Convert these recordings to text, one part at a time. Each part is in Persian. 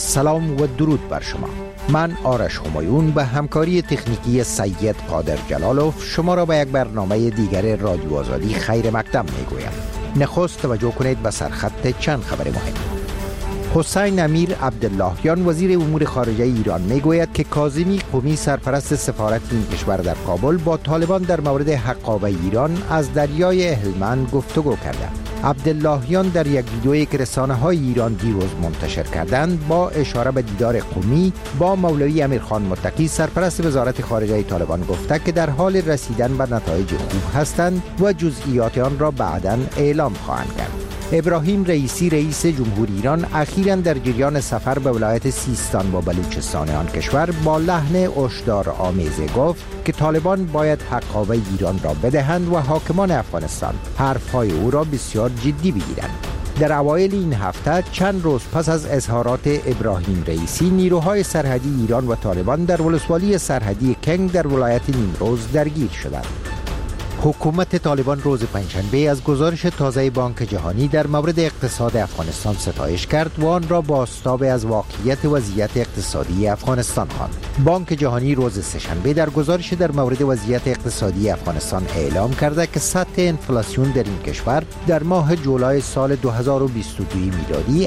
سلام و درود بر شما. من آرش همایون به همکاری تکنیکی سید قادر جلالوف شما را به یک برنامه دیگر رادیو آزادی خیر مقدم میگویم. نخست توجه کنید به سرخط چند خبر مهم. حسین امیر عبداللهیان وزیر امور خارجه ایران میگوید که کاظمی قمی سرپرست سفارت این کشور در کابل با طالبان در مورد حقابه ایران از دریای هلمند گفتگو کرده. عبداللهیان در یک ویدئویی که رسانه‌های ایران دیروز منتشر کردند با اشاره به دیدار قمی با مولوی امیرخان متقی سرپرست وزارت خارجه طالبان گفته که در حال رسیدن به نتایج خوب هستند و جزئیات آن را بعداً اعلام خواهند کرد. ابراهیم رئیسی رئیس جمهوری ایران اخیراً در جریان سفر به ولایت سیستان و بلوچستان آن کشور با لحن هشدارآمیز گفت که طالبان باید حقابه ایران را بدهند و حاکمان افغانستان حرفهای او را بسیار جدی بگیرند. در اوایل این هفته چند روز پس از اظهارات ابراهیم رئیسی نیروهای سرحدی ایران و طالبان در ولسوالی سرحدی کنگ در ولایت نیمروز درگیر شدند. حکومت طالبان روز پنجشنبه از گزارش تازه بانک جهانی در مورد اقتصاد افغانستان ستایش کرد و آن را بازتاب از واقعیت وضعیت اقتصادی افغانستان خواند. بانک جهانی روز سه‌شنبه در گزارش در مورد وضعیت اقتصادی افغانستان اعلام کرده که سطح انفلاسیون در این کشور در ماه جولای سال 2022 میلادی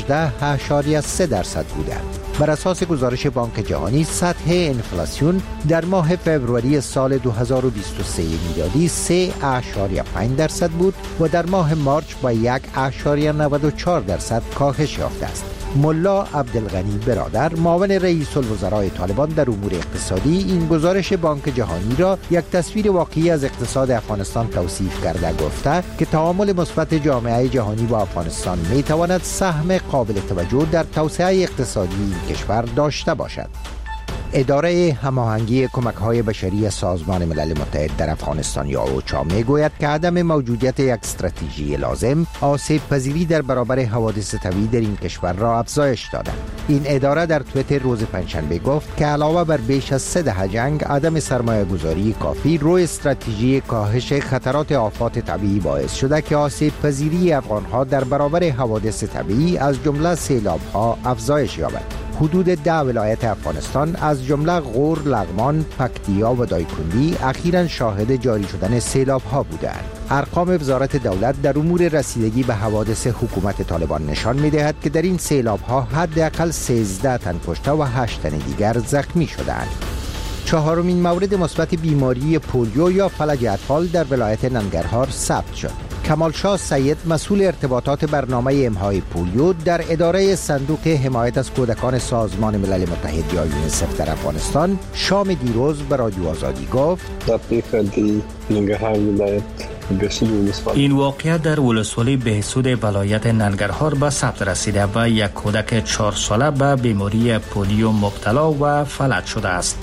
18.3% بوده. بر اساس گزارش بانک جهانی سطح انفلاسیون در ماه فوریه سال 2023 میلادی 3.5% بود و در ماه مارچ با 1.94% کاهش یافته است. ملا عبدالغنی برادر معاون رئیس الوزراء طالبان در امور اقتصادی این گزارش بانک جهانی را یک تصویر واقعی از اقتصاد افغانستان توصیف کرده گفته که تعامل مثبت جامعه جهانی با افغانستان می تواند سهم قابل توجه در توسعه اقتصادی این کشور داشته باشد. اداره هماهنگی کمک‌های بشری سازمان ملل متحد در افغانستان یا اوچا میگوید که عدم موجودیت یک استراتژی لازم آسیب پذیری در برابر حوادث طبیعی در این کشور را افزایش داده. این اداره در توییتر روز پنجشنبه گفت که علاوه بر بیش از 3 دهه جنگ، عدم سرمایه‌گذاری کافی روی استراتژی کاهش خطرات آفات طبیعی باعث شده که آسیب پذیری افغان‌ها در برابر حوادث طبیعی از جمله سیلاب‌ها افزایش یابد. حدود 10 ولایت افغانستان از جمله غور، لغمان، پکتیا و دایکندی اخیراً شاهد جاری شدن سیلاب‌ها بودند. ارقام وزارت دولت در امور رسیدگی به حوادث حکومت طالبان نشان می‌دهد که در این سیلاب‌ها حداقل 13 تن کشته و 8 تن دیگر زخمی شدند. چهارمین مورد مثبت بیماری پولیو یا فلج اطفال در ولایت ننگرهار ثبت شد. کمال شاه سید مسئول ارتباطات برنامه امهای پولیو در اداره صندوق حمایت از کودکان سازمان ملل متحد یا یونیسف در افغانستان شام دیروز به رادیو آزادی گفت این واقعه در ولسوالی بهسود ولایت ننگرهار به ثبت رسیده و یک کودک 4 ساله به بیماری پولیو مبتلا و فلج شده است.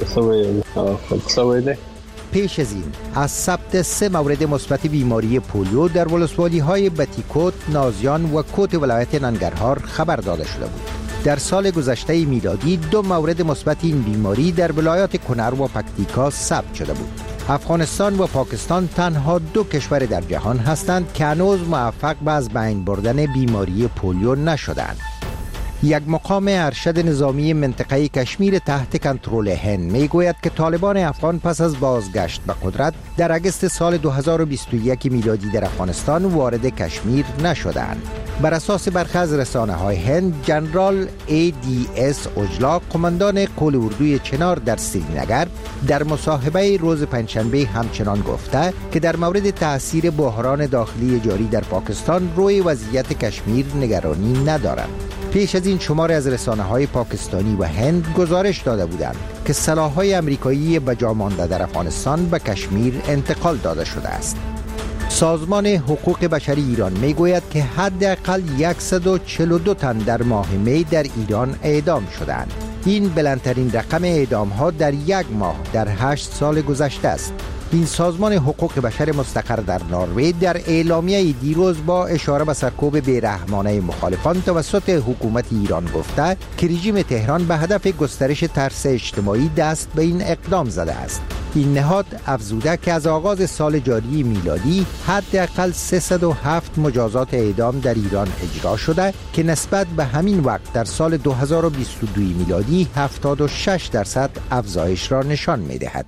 پیش از این از ثبت 3 مورد مثبت بیماری پولیو در ولسوالی‌های بتیکوت، نازیان و کوت ولایت ننگرهار خبر داده شده بود. در سال گذشته میلادی 2 مورد مثبت این بیماری در ولایات کنر و پکتیکا ثبت شده بود. افغانستان و پاکستان تنها 2 کشور در جهان هستند که هنوز موفق به از بین بردن بیماری پولیو نشدند. یک مقام ارشد نظامی منطقه کشمیر تحت کنترل هند میگوید که طالبان افغان پس از بازگشت به قدرت در اگست سال 2021 میلادی در افغانستان وارد کشمیر نشدند. بر اساس برخی از رسانه‌های هند، جنرال ADS اوجلا، قماندان قول اردوی چنار در سرینگر، در مصاحبه روز پنجشنبه همچنان گفته که در مورد تاثیر بحران داخلی جاری در پاکستان روی وضعیت کشمیر نگرانی ندارند. پیش از این شماری از رسانه‌های پاکستانی و هند گزارش داده بودند که سلاح‌های آمریکایی به جا مانده در افغانستان به کشمیر انتقال داده شده است. سازمان حقوق بشری ایران میگوید که حداقل 142 تن در ماه می در ایران اعدام شدند. این بلندترین رقم اعدام‌ها در یک ماه در 8 سال گذشته است. این سازمان حقوق بشر مستقر در نروژ در اعلامیه دیروز با اشاره به سرکوب بیرحمانه مخالفان توسط حکومت ایران گفته که رژیم تهران به هدف گسترش ترس اجتماعی دست به این اقدام زده است. این نهاد افزوده که از آغاز سال جاری میلادی حداقل 307 مجازات اعدام در ایران اجرا شده که نسبت به همین وقت در سال 2022 میلادی 76% افزایش را نشان می‌دهد.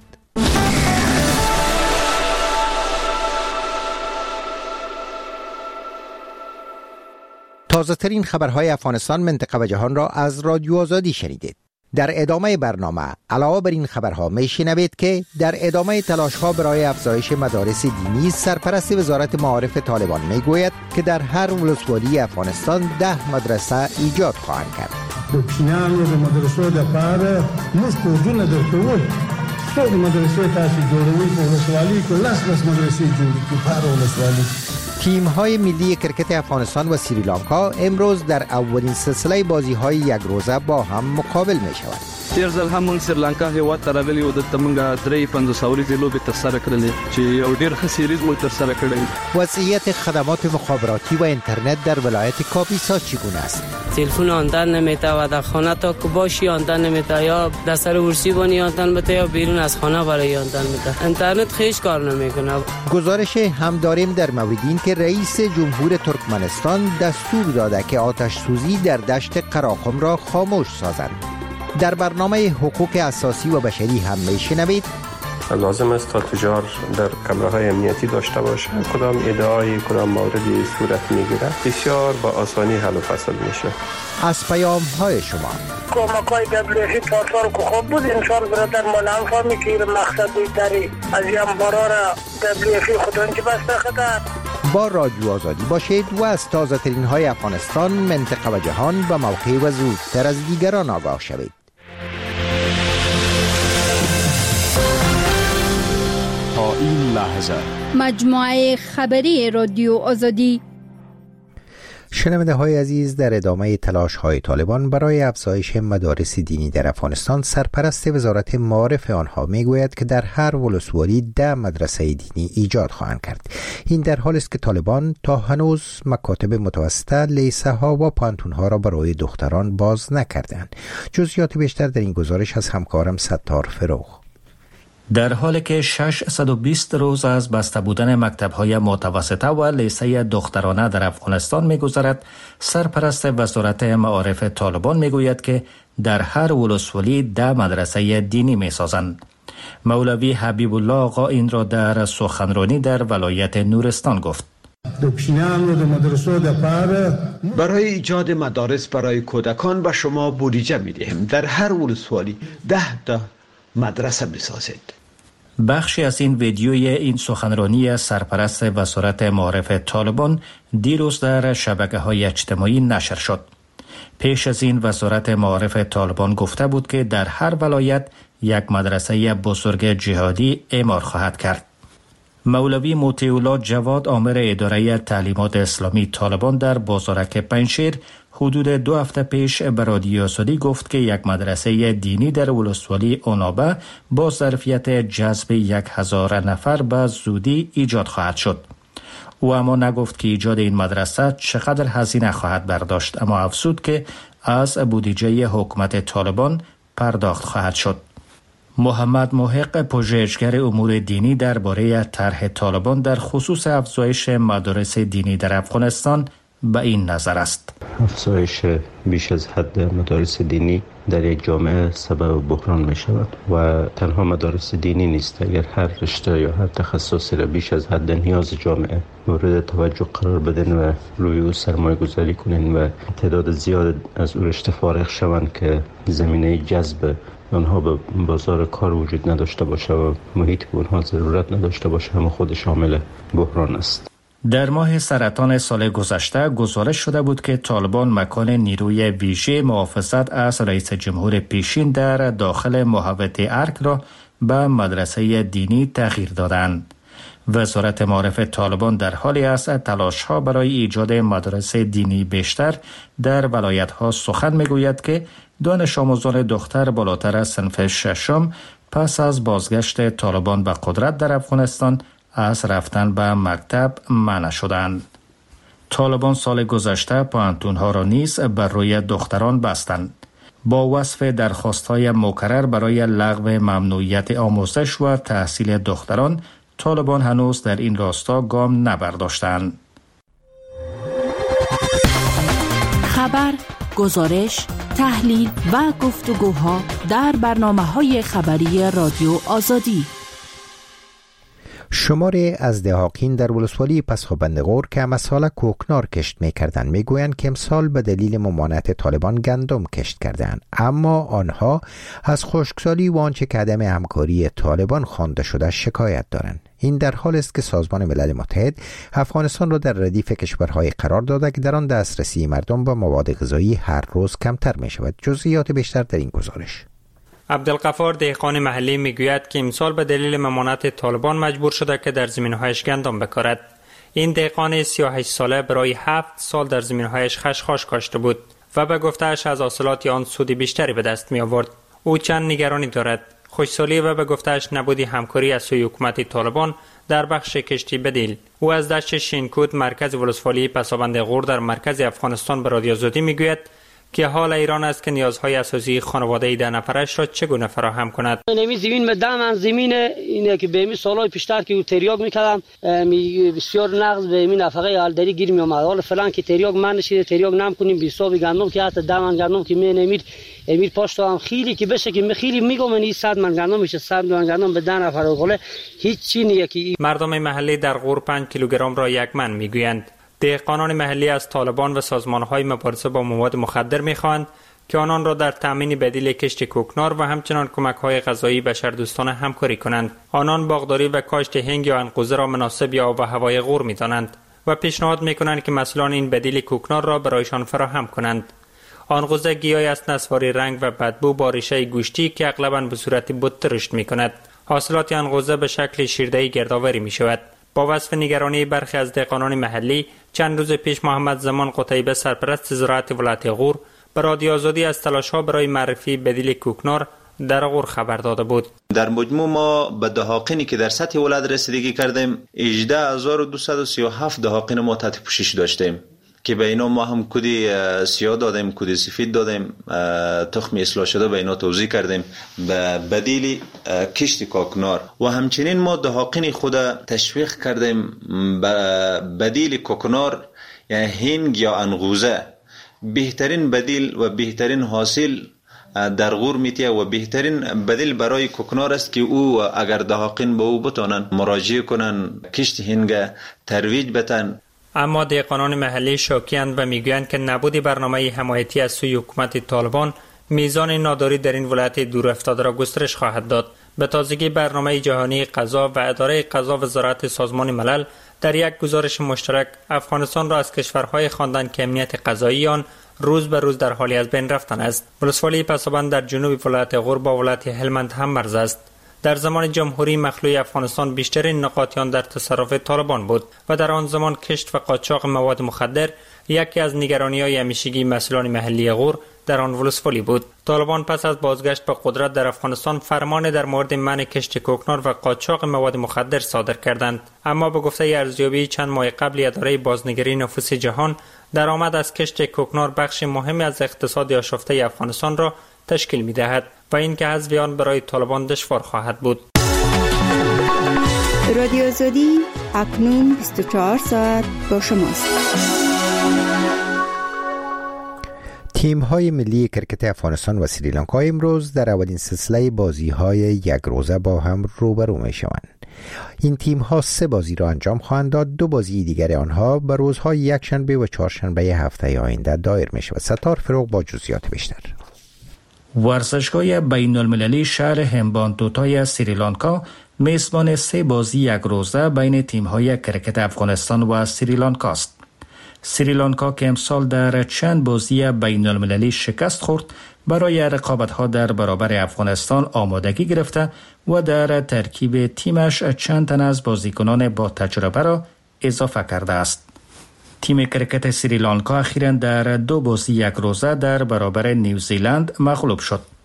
تازه ترین خبرهای افغانستان، منطقه و جهان را از رادیو آزادی شنیدید. در ادامه برنامه علاوه بر این خبرها میشنوید که در ادامه تلاش‌ها برای افزایش مدارس دینی، سرپرست وزارت معارف طالبان میگوید که در هر ولسوالی افغانستان 10 مدرسه ایجاد خواهند کرد. کوچنیانو د مدرسو لپاره موږ کوډونه درکول. څو مدرسې تاسو جوړوي په ولسوالۍ کې لاس مدرسې جوړې کړي په ولسوالۍ. تیم‌های ملی کرکت افغانستان و سریلانکا امروز در اولین سلسله بازی‌های یک روزه با هم مقابل می‌شوند. تیر ځل هم سریلانکا هیواد ته راغلی و د تمنګ 53 ورځې لوبې ترسره کړلې چې یو ډېر ښه سیریز مو ترسره کړی. وضعیت خدمات مخابراتی و اینترنت در ولایت کاپیسا چگونه است؟ تلفن آمدن نمی‌ته و در خانه تا که باشی آمدن نمی‌ته، یا در سر ورسی بانی آمدن بده یا بیرون از خانه برای آمدن بده. اینترنت خیش کار نمی‌کنه. گزارش هم داریم در مورد این که رئیس جمهور ترکمنستان دستور داده که آتش سوزی در دشت قراقم را خاموش سازند. در برنامه حقوق اساسی و بشری هم میشنوید لازم است تا تجار در کمره‌های امنیتی داشته باشه. کدام ادعای کدام موردی صورت میگیره بسیار با آسانی حل و فصل میشه. از پیام‌های شما کمک‌های دبلیوی تاتار که خوب بود انشان برادر ما نفهمی که مقصد بیتری از این بارا را دبلیوی خودان که بسته خدر. با رادیو آزادی باشید و از تازه ترین های افغانستان، منطقه و جهان به موقع و زودتر از دیگران آگاه شوید. تا این لحظه مجموعه خبری رادیو آزادی. شنونده های عزیز، در ادامه تلاش های طالبان برای افزایش مدارس دینی در افغانستان، سرپرست وزارت معارف آنها میگوید که در هر ولسوالی 10 مدرسه دینی ایجاد خواهند کرد. این در حالی است که طالبان تا هنوز مکاتب متوسطه، لیسه ها و پانتون ها را برای دختران باز نکردند. جزئیات بیشتر در این گزارش از همکارم ستار فروغ. در حالی که 620 روز از بسته بودن مکتب‌های متوسطه و لیسه دخترانه در افغانستان می‌گذرد، سرپرست وزارت معارف طالبان می‌گوید که در هر ولسوالی 10 مدرسه دینی می‌سازند. مولوی حبیب الله آقا این را در سخنرانی در ولایت نورستان گفت. برای ایجاد مدارس برای کودکان به شما بودجه می‌دهیم. در هر ولسوالی 10 مدرسه بسازید. بخشی از این ویدیوی این سخنرانی سرپرست وزارت معارف طالبان دیروز در شبکه‌های اجتماعی نشر شد. پیش از این وزارت معارف طالبان گفته بود که در هر ولایت یک مدرسه بزرگ جهادی اعمار خواهد کرد. مولوی موتیولا جواد، آمر اداره تعلیمات اسلامی طالبان در بازارک پنجشیر، حدود 2 هفته پیش به رادیو آزادی گفت که یک مدرسه دینی در ولسوالی اونابه با ظرفیت جذب 1000 نفر به زودی ایجاد خواهد شد. او اما نگفت که ایجاد این مدرسه چقدر هزینه خواهد برداشت، اما افزود که از بودجه حکومت طالبان پرداخت خواهد شد. محمد محق، پژوهشگر امور دینی، درباره طرح طالبان در خصوص افزایش مدارس دینی در افغانستان به این نظر است. افزایش بیش از حد مدارس دینی در یک جامعه سبب بحران می شود و تنها مدارس دینی نیست. اگر هر رشته یا هر تخصصی را بیش از حد نیاز جامعه مورد توجه قرار بدن و روی او سرمایه گذاری کنین و تعداد زیاد از او رشته فارغ شوند که زمینه جذب آنها به بازار کار وجود نداشته باشه و محیط به آنها ضرورت نداشته باشه، هم خود شامل بحران است. در ماه سرطان سال گذشته گزارش شده بود که طالبان مکان نیروی ویژه محافظت از رئیس جمهور پیشین در داخل محوطه ارک را به مدرسه دینی تغییر دادند. وزارت معارف طالبان در حالی است تلاش‌ها برای ایجاد مدارس دینی بیشتر در ولایت‌ها سخن می‌گوید که دانش آموزان دختر بالاتر از صنف ششم پس از بازگشت طالبان به قدرت در افغانستان از رفتن به مکتب منع شدند. طالبان سال گذشته پوهنتون‌ها را نیز بر روی دختران بستند. با وصف درخواست‌های مکرر برای لغو ممنوعیت آموزش و تحصیل دختران، طالبان هنوز در این راستا گام نبرداشتند. خبر، گزارش، تحلیل و گفتگوها در برنامه‌های خبری رادیو آزادی. شماری از دهاقین در ولسوالی پسخوبند غور که امسال کوکنار کشت می‌کردند میگویند که امسال به دلیل ممانعت طالبان گندم کشت کردند، اما آنها از خشکسالی و آنچه که عدم همکاری طالبان خوانده شده شکایت دارند. این در حال است که سازمان ملل متحد افغانستان را در ردیف کشورهای قرار داده که در آن دسترسی مردم به مواد غذایی هر روز کمتر می‌شود. جزئیات بیشتر در این گزارش. عبدالغفار دهقان محلی میگوید که امسال به دلیل ممانعت طالبان مجبور شده که در زمین‌هایش گندم بکارد. این دهقان 38 ساله برای 7 سال در زمین‌هایش خشخاش کاشته بود و به گفته‌اش از حاصلات آن سود بیشتری به دست می آورد. او چند نگرانی دارد: خشکسالی و به گفته‌اش نبودی همکاری از سوی حکومت طالبان در بخش کشتی بدیل. او از دشت شینکود مرکز ولسوالی پسابند غور در مرکز افغانستان به رادیو آزادی میگوید که حال ایران است که نیازهای اساسی خانواده 10 نفرش را چگونه فراهم کند. نمی زمین مدام من زمین اینه که به می سالای پیشتر که تریاک میکردم بسیار نقص به می نفقه حالداری گیر می اومد. حالا فلان که تریاک من نشید تریاک نم کنیم به حساب گندم که حتی 10 من گندم که می نمید امیر پاشتو هم خیلی که بشه که خیلی میگم من 100 من گندم میشه 100 من گندم به 10 نفر ولی هیچ چی نیه که مردم محلی در غور 5 کیلوگرم را یک من میگویند. دهقانان محلی از طالبان و سازمان‌های مبارزه با مواد مخدر می‌خواهند که آنان را در تامین بدیل کشت کوکنار و همچنان کمک‌های غذایی بشردوستانه همکاری کنند. آنان باغداری و کاشت هنگ یا انقوزه را مناسب یا آب و هوای غور می‌دانند و پیشنهاد می‌کنند که مسئولان این بدیل کوکنار را برایشان فراهم کنند. انقوزه گیاهی است نسواری رنگ و بدبو با ریشه گوشتی که اغلباً به صورت بت رشد می‌کند. حاصلات انقوزه به شکل شیرده‌ای گردآوری می‌شود. با وصف نگرانی برخی از دهقانان محلی، چند روز پیش محمد زمان قتیبه سرپرست زراعت ولایت غور به رادیو آزادی از تلاش‌ها برای معرفی بدیل کوکنار در غور خبر داده بود. در مجموع ما به دهاقینی که در سطح ولایت رسیدگی کردیم 18237 دهاقین ما تحت پوشش داشتیم که به اینا ما هم کدی سیاه دادیم، کدی سفید دادیم، تخم اصلاح شده به اینا توزیع کردیم به بدیل کشت کوکنار و همچنین ما دهاقین خود تشویق کردیم به بدیل کوکنار یعنی هنگ یا انقوزه. بهترین بدیل و بهترین حاصل در غور میتیه و بهترین بدیل برای کوکنار است که او اگر دهاقین به او بتونن مراجعه کنن کشت هنگ ترویج بتن. اما دهقانان محلی شاکی‌اند و میگویند که نبود برنامه حمایتی از سوی حکومت طالبان میزان ناداری در این ولایت دور افتاده را گسترش خواهد داد. به تازگی برنامه جهانی غذا و اداره غذا و زراعت سازمان ملل در یک گزارش مشترک افغانستان را از کشورهای خواندند که امنیت غذایی آن روز به روز در حال از بین رفتن است. ولسوالی پسابند در جنوب ولایت غور با ولایت هلمند هم مرز است. در زمان جمهوری مخلوع افغانستان بیشترین نقاط آن در تصرف طالبان بود و در آن زمان کشت و قاچاق مواد مخدر یکی از نگرانی‌های همیشگی مسئولان محلی غور در آن ولسوالی بود. طالبان پس از بازگشت به قدرت در افغانستان فرمان در مورد منع کشت کوکنار و قاچاق مواد مخدر صادر کردند، اما به گفته ارزیابی چند ماه قبل اداره بازنگری نفوس جهان درآمد از کشت کوکنار بخش مهمی از اقتصاد آشفته افغانستان را تشکیل می‌دهد و این که حذف آن برای طالبان دشوار خواهد بود. رادیو آزادی اکنون 24 ساعت با شماست. تیم‌های ملی کرکت افغانستان و سریلانکا امروز در اولین سلسله بازی‌های یک روزه با هم روبرو می‌شوند. این تیم‌ها 3 بازی را انجام خواهند داد. 2 بازی دیگر آنها به روزهای یکشنبه و چهارشنبه هفته آینده دایر می‌شود. ستار فروغ با جزئیات بیشتر. ورزشگاه بین المللی شهر همبانتوتای سریلانکا میزبان 3 بازی یک روزه بین تیم‌های کرکت افغانستان و سریلانکا است. سریلانکا که امسال در چند بازی بین المللی شکست خورد برای رقابت‌ها در برابر افغانستان آمادگی گرفته و در ترکیب تیمش چند تن از بازیکنان با تجربه را اضافه کرده است. تیم کرکت سریلانکا اخیراً در 2 بازی یک روزه در برابر نیوزیلند مغلوب شد.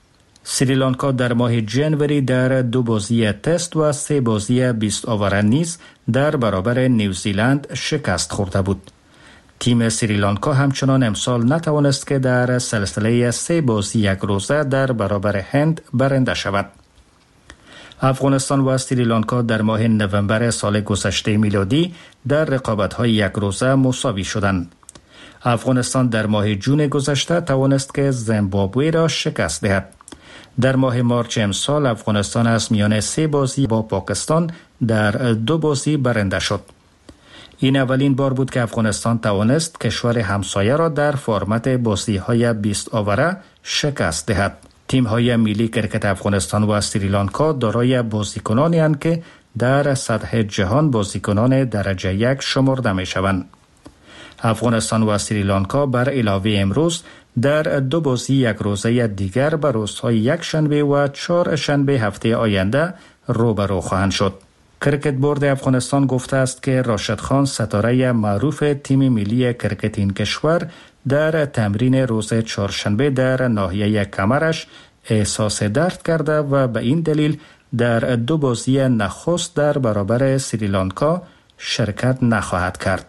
سریلانکا در ماه جنوری در 2 بازی تست و 3 بازی 20 آور نیز در برابر نیوزیلند شکست خورده بود. تیم سریلانکا همچنان امسال نتوانست که در سلسله 3 بازی 1 روزه در برابر هند برنده شود. افغانستان و سریلانکا در ماه نوامبر سال گذشته میلادی در رقابت‌های 1 روزه مساوی شدند. افغانستان در ماه جون گذشته توانست که زیمبابوه را شکست دهد. در ماه مارچ امسال افغانستان از میان 3 بازی با پاکستان در 2 بازی برنده شد. این اولین بار بود که افغانستان توانست کشور همسایه را در فرمت بازی‌های 20 آوره شکست دهد. تیم‌های ملی کرکت افغانستان و سریلانکا دارای بازیکنانی اند که در سطح جهان بازیکنان درجه 1 شمرده می‌شوند. افغانستان و سریلانکا بر علاوه امروز در 2 بازی 1 روزه دیگر به روزهای 1 شنبه و 4 شنبه هفته آینده روبرو خواهند شد. کرکت بورد افغانستان گفته است که راشد خان ستاره معروف تیم ملی کرکت این کشور در تمرین روز 4 شنبه در ناحیه کمرش احساس درد کرده و به این دلیل در 2 بازی نخست در برابر سریلانکا شرکت نخواهد کرد.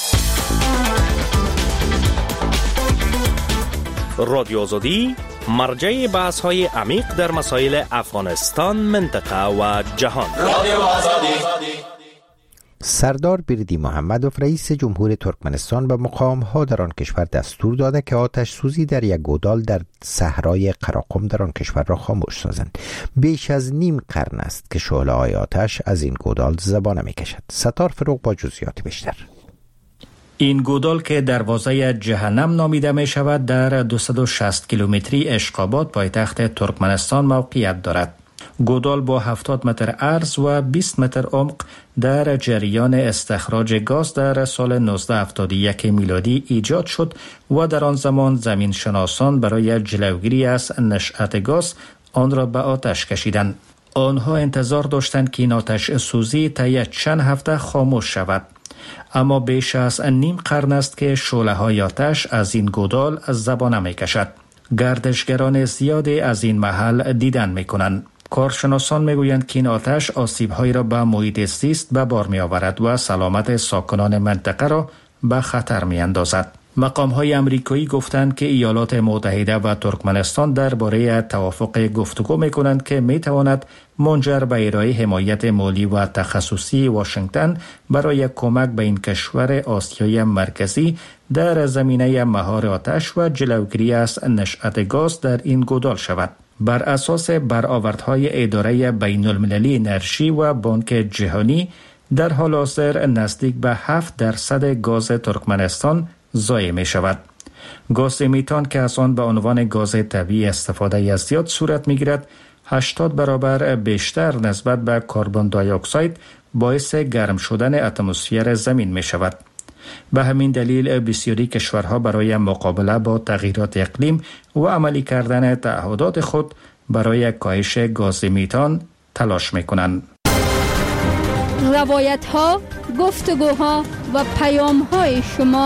رادیو آزادی مرجع بحث‌های عمیق در مسائل افغانستان، منطقه و جهان. رادیو آزادی. سردار بردی محمدوف رئیس جمهور ترکمنستان به مقام‌ها در آن کشور دستور داده که آتش سوزی در یک گودال در صحرای قراقم در آن کشور را خاموش سازند. بیش از نیم قرن است که شعله‌های آتش از این گودال زبانه می‌کشد. ستار فروغ با جزئیات بیشتر. این گودال که دروازه جهنم نامیده می شود در 260 کیلومتری اشقاباد پایتخت ترکمنستان موقعیت دارد. گودال با 70 متر عرض و 20 متر عمق در جریان استخراج گاز در سال 1971 میلادی ایجاد شد و در آن زمان زمین شناسان برای جلوگیری از نشأت گاز آن را به آتش کشیدند. آنها انتظار داشتند که این آتش سوزی طی چند هفته خاموش شود. اما بیش از نیم قرن است که شعله‌های آتش از این گودال زبانه می‌کشد. گردشگران زیادی از این محل دیدن می‌کنند. کارشناسان می‌گویند که این آتش آسیب‌هایی را به محیط زیست به بار می‌آورد و سلامت ساکنان منطقه را به خطر می‌اندازد. مقام‌های آمریکایی گفتند که ایالات متحده و ترکمنستان درباره توافق گفتگو می‌کنند که می‌تواند منجر به ارائه حمایت مالی و تخصصی واشنگتن برای کمک به این کشور آسیای مرکزی در زمینه مهار آتش و جلوگیری از نشأت گاز در این گودال شود. بر اساس برآوردهای اداره بین‌المللی انرژی و بانک جهانی در حال حاضر نزدیک به 7% گاز ترکمنستان ضایع می شود. گاز میتان که از آن به عنوان گاز طبیعی استفاده از زیاد صورت می گیرد 80 برابر بیشتر نسبت به کربن دی اکساید باعث گرم شدن اتمسفر زمین می شود. به همین دلیل بسیاری کشورها برای مقابله با تغییرات اقلیم و عملی کردن تعهدات خود برای کاهش گاز میتان تلاش می کنند. روایت ها، گفتگوها و پیام های شما.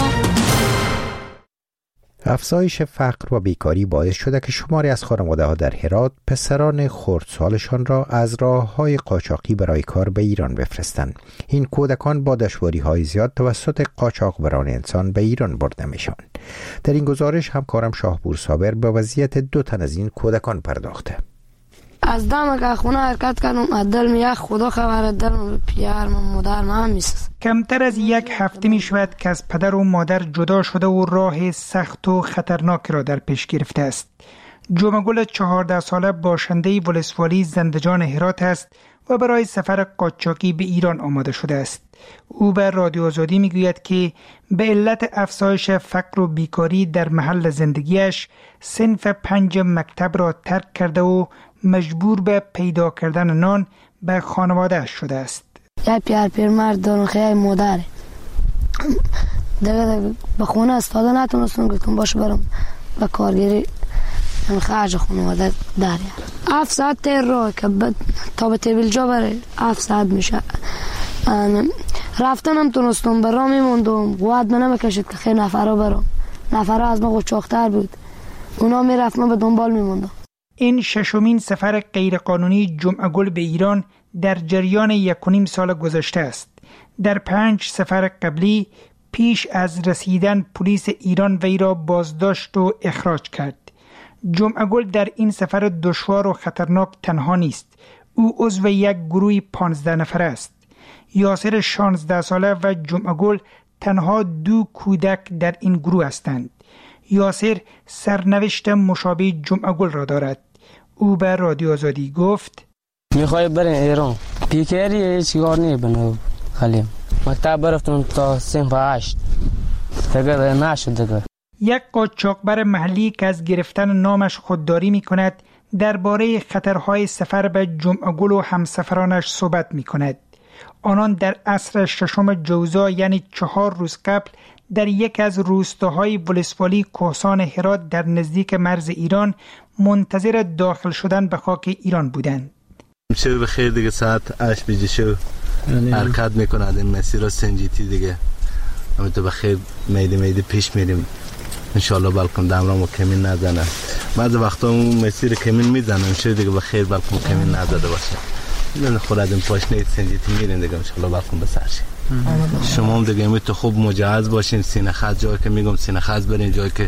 افزایش فقر و بیکاری باعث شده که شماری از خانواده‌ها در هرات پسران خردسالشان را از راه‌های قاچاقی برای کار به ایران بفرستند. این کودکان با دشواری‌های زیاد توسط قاچاقبران انسان به ایران برده می‌شوند. در این گزارش همکارم شاهپور صابر به وضعیت 2 تن از این کودکان پرداخته. از دم که خونه حرکت کردم دل میاد خدا خبر دل پیار مادر من میسوزه. کمتر از 1 هفته می شود که از پدر و مادر جدا شده و راه سخت و خطرناک را در پیش گرفته است. جمعگل 14 ساله باشنده ولسوالی زندجان هرات است و برای سفر قاچاقی به ایران آماده شده است. او به رادیو آزادی می گوید که به علت افزایش فقر و بیکاری در محل زندگیش صنف 5 مکتب را ترک کرده و مجبور به پیدا کردن نان به خانواده شده است. یه پیرمرد دارم خیلی مادره دیگه به خونه استفاده نتونستم گفتم باشه برم به کارگیری خرج خانواده داریم. 7 ساعت تیر رو که تا به تبیلجا بره 7 ساعت میشه. رفتن هم تونستم برام میموندم قوت منم بکشید که خیلی نفرها برام. نفرها از ما قوچاقتر بود. اونا میرفت من به دنبال میموندم. این ششمین سفر غیرقانونی جمعه‌گل به ایران در جریان 1.5 سال گذشته است. در 5 سفر قبلی پیش از رسیدن پلیس ایران وی را بازداشت و اخراج کرد. جمعه‌گل در این سفر دشوار و خطرناک تنها نیست. او عضو یک گروه 15 نفره است. یاسر 16 ساله و جمعه‌گل تنها 2 کودک در این گروه هستند. یاسر سرنوشت مشابه جمعه‌گل را دارد. او به رادیو آزادی گفت: میخوای بریم ایران، پیکری هیچ کار نمی‌کنم. خالی مکتب برفتم تا صنف 8 دیگه نشد دیگه. یک قاچاقبر محلی که از گرفتن نامش خودداری می کند درباره خطرهای سفر به جمعه‌گل و همسفرانش صحبت می کند. آنان در عصر 6 جوزا یعنی 4 روز قبل در یک از روستاهای ولسوالی کوهسان هرات در نزدیک مرز ایران منتظر داخل شدن به خاک ایران بودند. شو بخیر دیگه، ساعت 8 بجه شو حرکت میکند این مسیر سنجیتی دیگه. همه تو بخیر میده پیش میریم انشالله، بلکن دمرامو کمین نزنه. بعض وقتا اون مسیر کمین میزنم شو دیگه بخیر بلکن کمین نزده باشه. من خورد این پاشنه سنجیتی میرین دیگه انشالله بلکن بسرشی. شما هم دیگه تو خوب مجهز باشین، سینه خط جایی که میگم سینه خط برین، جایی که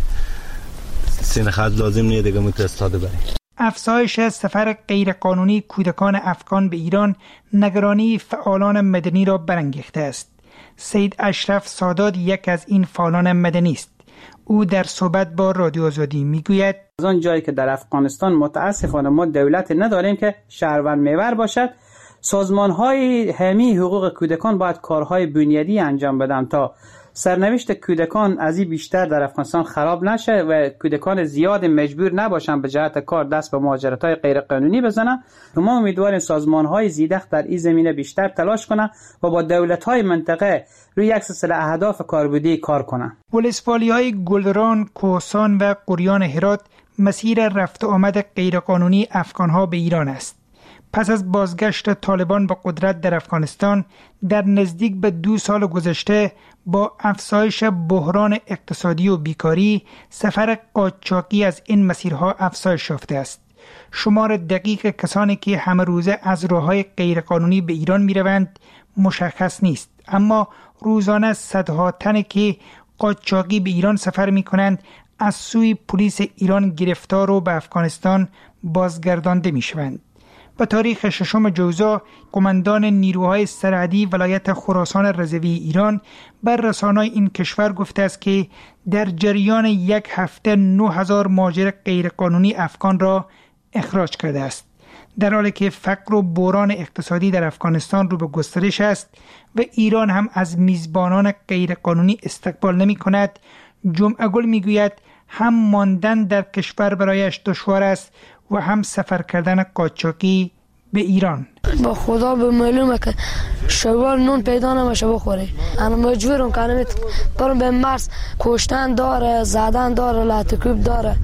سینه خط لازم نیه دیگه تو استاده برین. افزایش سفر غیرقانونی کودکان افغان به ایران نگرانی فعالان مدنی را برانگیخته است. سید اشرف سادات یک از این فعالان مدنی است. او در صحبت با رادیو آزادی میگوید: از آن جایی که در افغانستان متاسفانه ما دولت نداریم که شهروند محور باشد، سازمان‌های حامی حقوق کودکان باید کارهای بنیادی انجام بدن تا سرنوشت کودکان از این بیشتر در افغانستان خراب نشه و کودکان زیاد مجبور نباشن به جهت کار دست به مهاجرت‌های غیرقانونی بزنن. ما امیدواریم سازمان‌های زیدق در این زمینه بیشتر تلاش کنن و با دولت‌های منطقه روی یک سلسله اهداف کاربردی کار کنن. ولسوالی‌های گلران، کوهسان و قریان هرات مسیر رفت و آمد غیرقانونی افغان‌ها به ایران است. پس از بازگشت طالبان به قدرت در افغانستان در نزدیک به 2 سال گذشته با افزایش بحران اقتصادی و بیکاری، سفر قاچاقی از این مسیرها افزایش یافته است. شمار دقیق کسانی که همه روزه از راه‌های غیرقانونی به ایران می‌روند مشخص نیست، اما روزانه صدها تن که قاچاقی به ایران سفر می‌کنند از سوی پلیس ایران گرفتار و به افغانستان بازگردانده می‌شوند. به تاریخ 6 جوزا قماندان نیروهای سرحدی ولایت خراسان رضوی ایران بر رسانه‌های این کشور گفته است که در جریان 1 هفته 9000 مهاجر غیرقانونی افغان را اخراج کرده است. در حالی که فقر و بحران اقتصادی در افغانستان رو به گسترش است و ایران هم از میزبانان غیرقانونی استقبال نمی کند، جمعه‌گل میگوید هم ماندن در کشور برایش دشوار است و هم سفر کردن قاچاقی به ایران. با خدا به معلومه که شوال نون پیدا نمیشه بخوری. انا مجبورم که برم به مرز، کشتن داره، زدن داره، لاتکوب داره،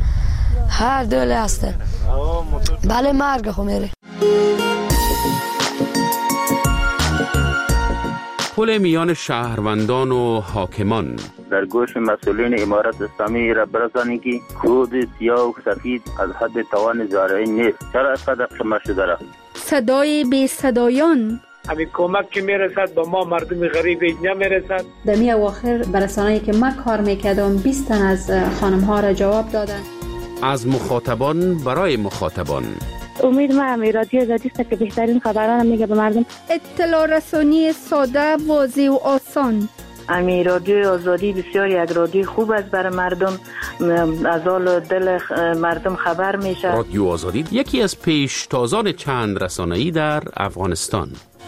هر دوله هسته. بله مرگ خو میره. پل میان شهروندان و حاکمان در گوش مسئولین امارت اسلامی را برسانی که کود سیاه و سفید از حد توان زارعی نیست. چرا اینقدر شما شده را؟ صدای بی صدایان، همین کمک که میرسد به ما مردم غریب نمیرسد. در می اواخر برسانه‌ای که من کار میکردم 20 تن از خانم ها را جواب دادن. از مخاطبان برای مخاطبان. امید ما هم رادیو آزادی است که بهترین خبران میگه به مردم. اطلاع رسانی ساده، واضح و آسان. امی رادیو آزادی بسیار یک رادیو خوب است برای مردم، از حال دل مردم خبر میشه. رادیو آزادی یکی از پیشتازان چند رسانه‌ای در افغانستان.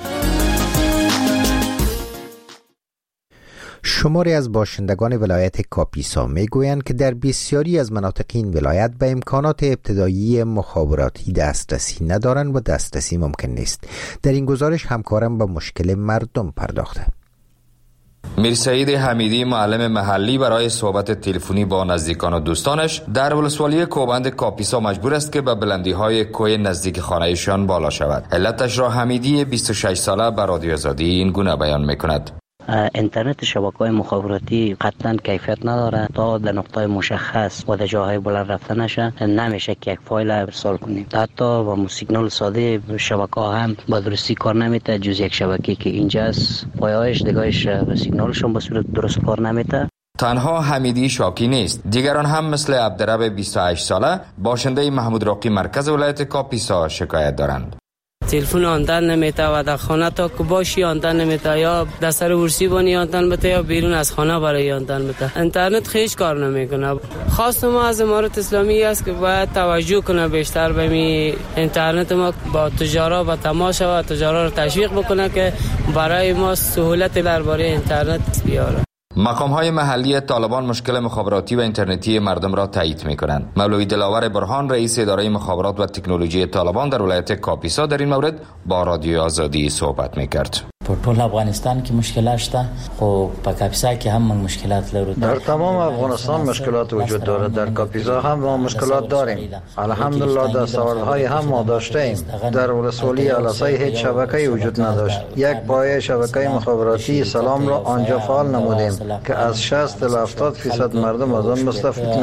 شماری از باشندگان ولایت کاپیسا میگویند که در بسیاری از مناطق این ولایت به امکانات ابتدایی مخابراتی دسترسی ندارند و دسترسی ممکن نیست. در این گزارش همکارم به مشکل مردم پرداخته. میر سعید حمیدی، معلم محلی، برای صحبت تلفنی با نزدیکان و دوستانش در ولسوالی کوبند کاپیسا مجبور است که به بلندی‌های کوه نزدیک خانه‌شان بالا شود. علتش را حمیدی 26 ساله به رادیو آزادی این گونه بیان می‌کند. اینترنت شبکه‌های مخابراتی قطعا کیفیت نداره. تا در نقطه مشخص و در جاهای بلند رفته نشه نمیشه که یک فایل ارسال کنیم. حتی با سیگنال ساده شبکه هم با درستی کار نمیته، جز یک شبکه که اینجاست پایه‌اش دگاهش سیگنالشون به صورت درست کار نمیته. تنها حمیدی شاکی نیست، دیگران هم مثل عبدرب 28 ساله باشنده محمود راقی مرکز ولایت کاپیسا شکایت دارند. تلفن آندن نمیته و در خانه تا که باشی آندن نمیته، یا در سر ورسی بانی آندن بته یا بیرون از خانه برای آندن بته. اینترنت خیش کار نمیکنه. خواست ما از امارت اسلامی است که باید توجه کنه بیشتر به می اینترنت ما، با تجارا با تماشا و تجارا رو تشویق بکنه که برای ما سهولت درباره اینترنت بیاره. مقام‌های محلی طالبان مشکل مخابراتی و اینترنتی مردم را تایید می‌کنند. مولوی دلاور برهان رئیس اداره مخابرات و تکنولوژی طالبان در ولایت کاپیسا در این مورد با رادیو آزادی صحبت می‌کرد. په ټول افغانستان کې مشکلات شته، خو په کاپیسا کې هم مشکلات لرو. در تمام افغانستان مشکلات وجود دارد. در کاپیسا هم ما مشکلات داریم. الحمدلله دستاوردهای هم ما داشتیم. در ولسوالی علاسای هیچ شبکه‌ای وجود نداشت. یک پایه شبکه مخابراتی سلام را آنجا فعال نمودیم که از 60 تا 70% مردم از آن مستفید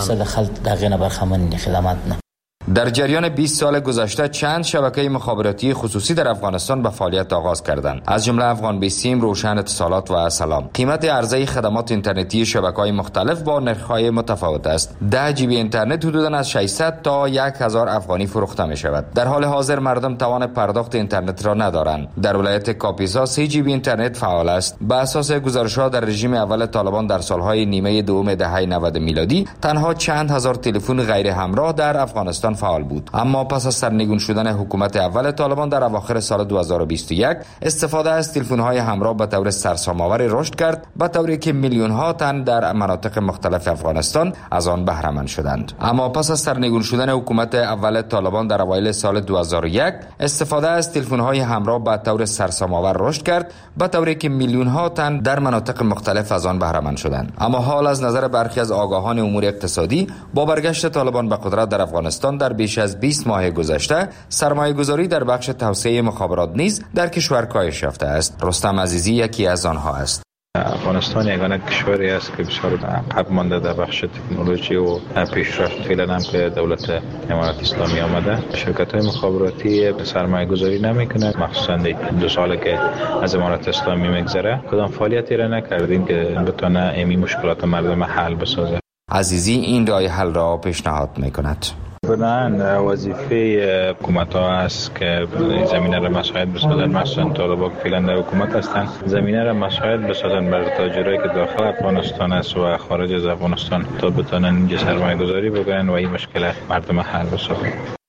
می‌شوند. در جریان 20 سال گذشته چند شبکه مخابراتی خصوصی در افغانستان به فعالیت آغاز کردند، از جمله افغان بیسیم، روشن اتصالات و سلام. قیمت عرضه خدمات اینترنتی شبکه‌های مختلف با نرخ‌های متفاوت است. 10 جی بی اینترنت حدوداً از 600 تا 1000 افغانی فروخته می‌شود. در حال حاضر مردم توان پرداخت اینترنت را ندارند. در ولایت کاپیسا 3 جی بی اینترنت فعال است. بر اساس گزارش‌ها در رژیم اول طالبان در سال‌های نیمه دوم دهه 90 میلادی تنها چند هزار تلفن غیر همراه در افغانستان فعال بود، اما پس از سرنگون شدن حکومت اول طالبان در اواخر سال 2021 استفاده از تلفن‌های همراه به طور سرسام‌آور رشد کرد، به طوری که میلیون‌ها تن در مناطق مختلف افغانستان از آن بهره مند شدند. اما پس از سرنگون شدن حکومت اول طالبان در اوایل سال 2001 استفاده از تلفن‌های همراه به طور سرسام‌آور رشد کرد، به طوری که میلیون‌ها تن در مناطق مختلف از آن بهره مند شدند. اما حال از نظر برخی از آگاهان امور اقتصادی با برگشت طالبان به قدرت در افغانستان در بیش از 20 ماه گذشته سرمایه‌گذاری در بخش توسعه مخابرات نیز در کشور کاهش یافته است. رستم عزیزی یکی از آنها است. افغانستان یگانه کشوری است که بسیار عقب مانده در بخش تکنولوژی و پیشرفت فعلا هم که دولت امارت اسلامی آمده. شرکت‌های مخابراتی سرمایه گذاری نمی‌کنند، مخصوصا 2 ساله که از امارت اسلامی میگذره کدام فعالیتی را نکردیم که بتونه این مشکلات مردم حل بسازه. عزیزی این راه حل را پیشنهاد می‌کند. بنابراین وظیفه حکومت ها است که زمینه را مساعد بسازن، مثلا طالبان که فعلا در حکومت هستند زمینه را مساعد بسازن برای تاجرایی که داخل افغانستان است و خارج از افغانستان تا بتونن اینجا سرمایه گذاری بکنن و این مشکل مردم حل بسازن.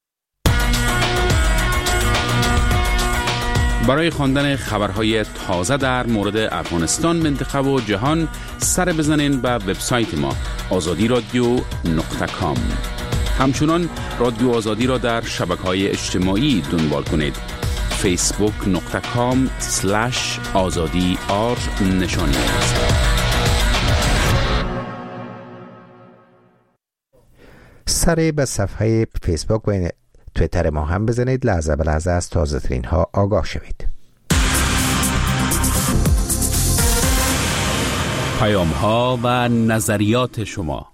برای خواندن خبرهای تازه در مورد افغانستان، منطقه و جهان سر بزنین به وبسایت ما azadiradio.com. همچنان رادیو آزادی را در شبکه‌های اجتماعی دنبال کنید. facebook.com/azadi_r نشانی است. سر به صفحه فیسبوک و تویتر ما هم بزنید، لحظه به لحظه از تازه ترین ها آگاه شوید. پیام ها و نظریات شما.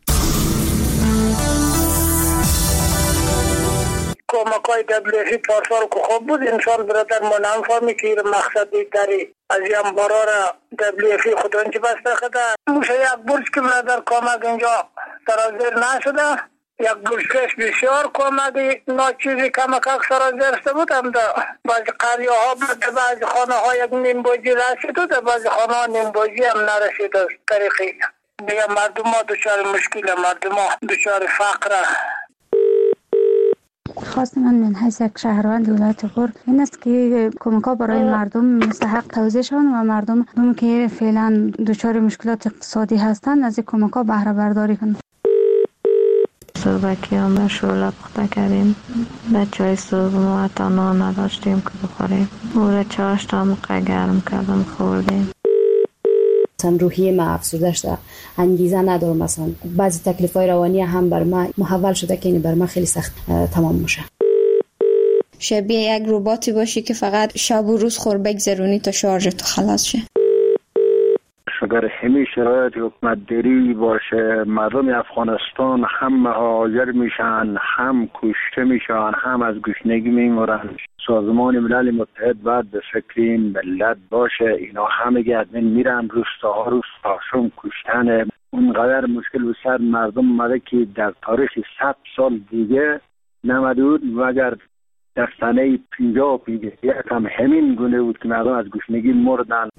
کمک‌های WFP پارسال که خوب بود، انشان برادر ما نمی‌فهمی که مقصد دیگری از این بارا را WFP خودانچه بسته خدا. موشه یک برج که برادر کمک اینجا سرازیر نشده، یک برجکش بسیار کمکی ناچیزی کمک سرازیر شده بود، هم در بعضی قریه ها بود، بعضی خانه ها یک نیم بوجی رسید و در بعضی خانه ها نیم بوجی هم نرسید از طریقی. دیگه مردم ها دچار مشکل، مردم ها دچار فقر. خواست من حیث یک شهروند ولایت غور این است که کمک‌ها برای مردم مستحق توزیع شوند و مردم که فعلا دچار مشکلات اقتصادی هستند از این کمک‌ها بهره برداری کنند. صبح که هم شوله پخته کردیم، بچه‌های صبح ما حتی نان نداشتیم که بخوریم، او را چاش تا موقع گرم کردم خوردیم. مثلا روحیه ما افسرده شده، انگیزه ندارم، مثلا بعضی تکلیف‌های روانی هم بر ما محول شده که این بر ما خیلی سخت تمام میشه. شبیه یک رباتی باشی که فقط شب و روز خور بگذرونی تا شارژ تو خلاص شه. اگر همین شرایط حکومت داری باشه مردم افغانستان هم مهاجر میشن، هم کشته میشن، هم از گشنگی میمورن. سازمان ملل متحد باید به فکر این ملت باشه. اینا همه گردن میرن روستاشون کشتن. اونقدر مشکل و سر مردم اومده که در تاریخ 100 سال دیگه نمده بود و اگر در سنه 50 هم همین گونه بود که مردم از گشنگی مردن